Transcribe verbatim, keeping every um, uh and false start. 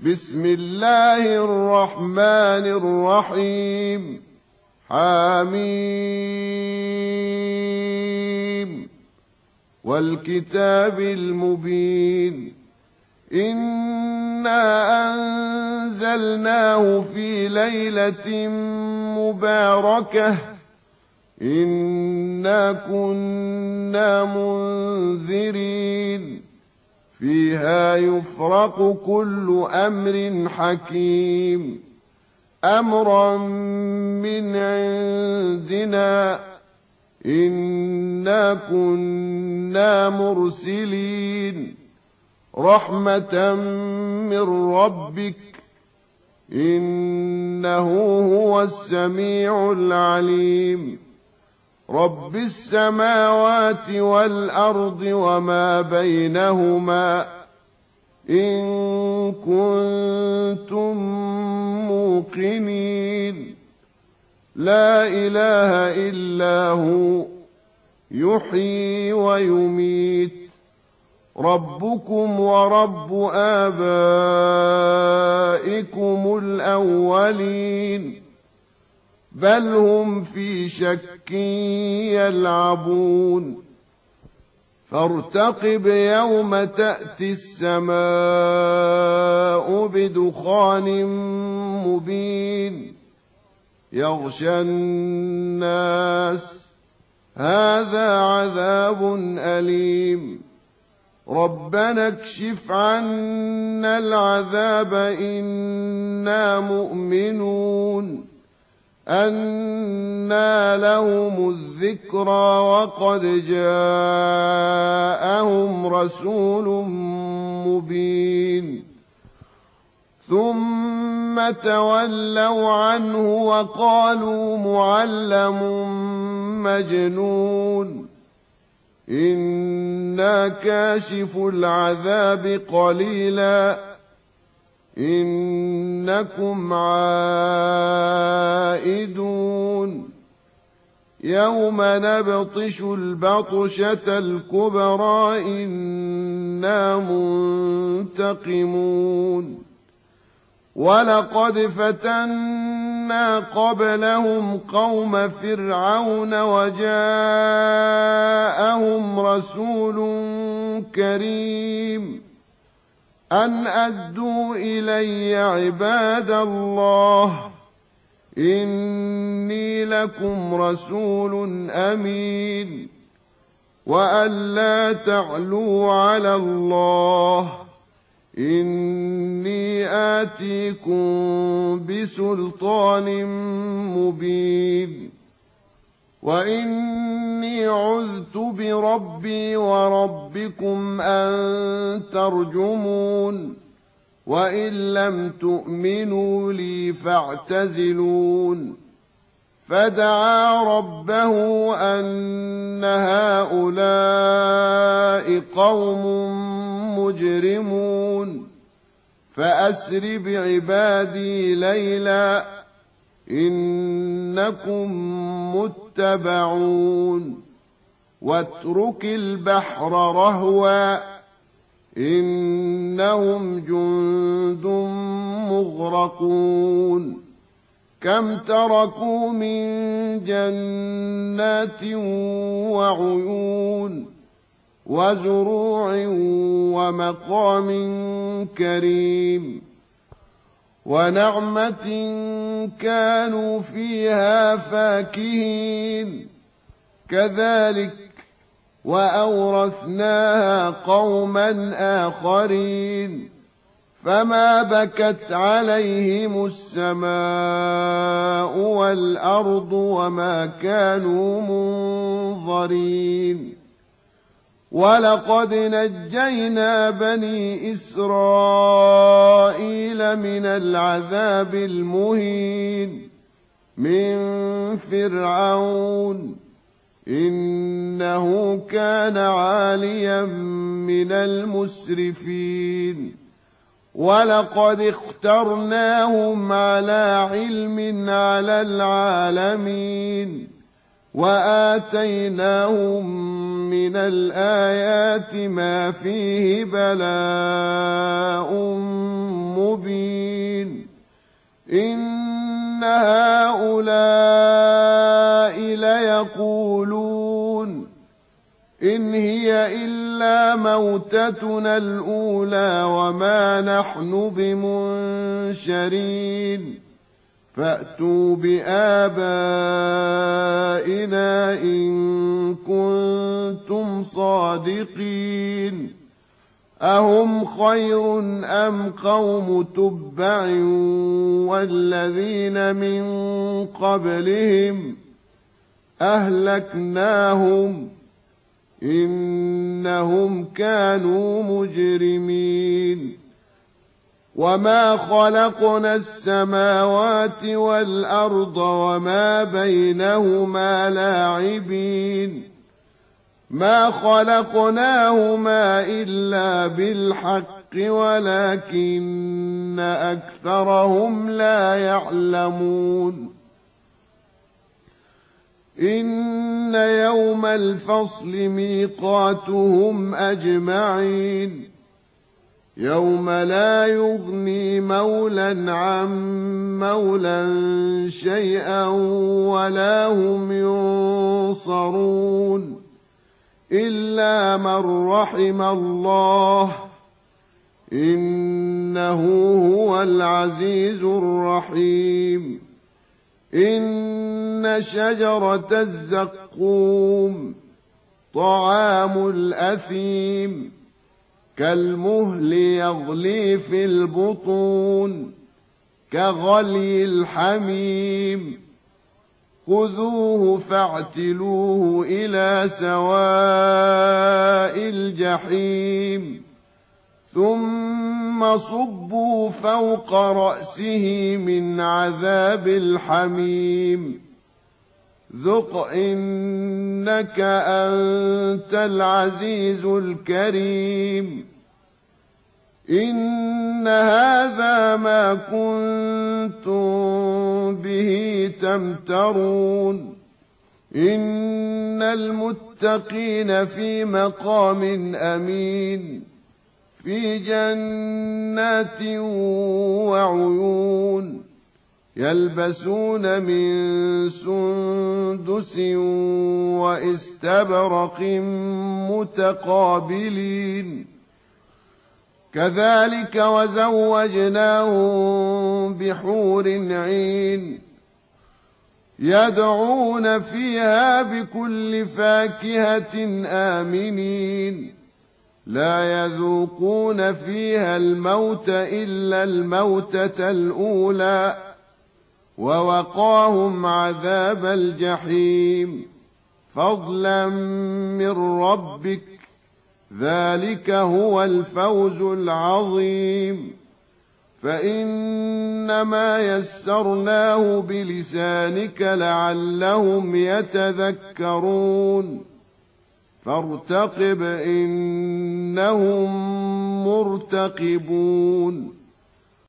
بسم الله الرحمن الرحيم حميم والكتاب المبين إنا أنزلناه في ليلة مباركة إنا كنا منذرين فيها يفرق كل أمر حكيم أمرا من عندنا إنا كنا مرسلين رحمة من ربك إنه هو السميع العليم رب السماوات والأرض وما بينهما إن كنتم موقنين لا إله إلا هو يحيي ويميت ربكم ورب آبائكم الأولين بل هم في شك يلعبون فارتقب يوم تأتي السماء بدخان مبين يغشى الناس هذا عذاب أليم ربنا اكشف عنا العذاب إنا مؤمنون أنى لهم الذكرى وقد جاءهم رسول مبين ثم تولوا عنه وقالوا معلم مجنون إنا كاشف العذاب قليلا إنكم عائدون يوم نبطش البطشة الكبرى إنا منتقمون ولقد فتنا قبلهم قوم فرعون وجاءهم رسول كريم أن أدوا إلي عباد الله إني لكم رسول أمين وأن لا تعلوا على الله إني آتيكم بسلطان مبين وإني عذت بربي وربكم أن ترجمون وإن لم تؤمنوا لي فاعتزلون فدعا ربه أن هؤلاء قوم مجرمون فأسر بعبادي ليلا إنكم متبعون واترك البحر رهوا إنهم جند مغرقون كم تركوا من جنات وعيون وزروع ومقام كريم ونعمة كانوا فيها فاكهين كذلك وأورثناها قوما آخرين فما بكت عليهم السماء والأرض وما كانوا منظرين ولقد نجينا بني إسرائيل من العذاب المهين من فرعون إنه كان عاليا من المسرفين ولقد اخترناهم على علم على العالمين وآتيناهم من الآيات ما فيه بلاء مبين إن هؤلاء ليقولون إن هي إلا موتتنا الأولى وما نحن بمنشرين فأتوا بآبائنا إن كنتم صادقين أهم خير أم قوم تبع والذين من قبلهم أهلكناهم إنهم كانوا مجرمين وما خلقنا السماوات والأرض وما بينهما لاعبين ما خلقناهما إلا بالحق ولكن أكثرهم لا يعلمون إن يوم الفصل ميقاتهم أجمعين يوم لا يغني مولى عن مولى شيئا ولا هم ينصرون إلا من رحم الله إنه هو العزيز الرحيم إن شجرة الزقوم طعام الأثيم كالمهل يغلي في البطون كغلي الحميم خذوه فاعتلوه إلى سواء الجحيم ثم صبوا فوق رأسه من عذاب الحميم ذق إنك أنت العزيز الكريم إن هذا ما كنتم به تمترون إن المتقين في مقام أمين في جنات وعيون يلبسون من سندس واستبرق متقابلين كذلك وزوجناهم بحور عين يدعون فيها بكل فاكهة آمنين لا يذوقون فيها الموت إلا الموتة الأولى ووقاهم عذاب الجحيم فضلا من ربك ذلك هو الفوز العظيم فإنما يسرناه بلسانك لعلهم يتذكرون فارتقب إنهم مرتقبون